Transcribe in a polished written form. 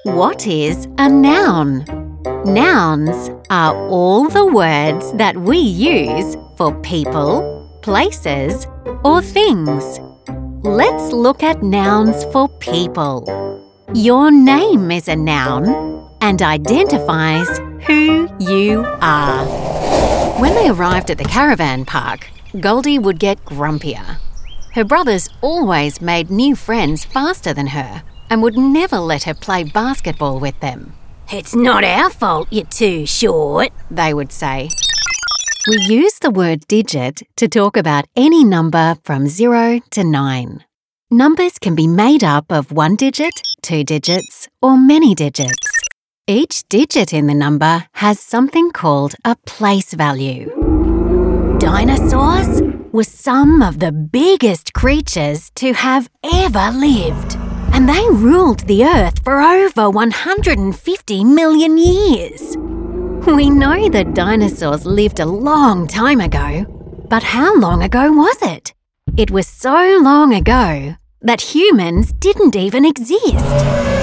What is a noun? Nouns are all the words that we use for people, places, or things. Let's look at nouns for people. Your name is a noun and identifies who you are. When they arrived at the caravan park, Goldie would get grumpier. Her brothers always made new friends faster than her and would never let her play basketball with them. "It's not our fault you're too short," they would say. We use the word digit to talk about any number from 0 to 9. Numbers can be made up of 1 digit, 2 digits, or many digits. Each digit in the number has something called a place value. Dinosaurs were some of the biggest creatures to have ever lived, and they ruled the earth for over 150 million years. We know that dinosaurs lived a long time ago, but how long ago was it? It was so long ago that humans didn't even exist.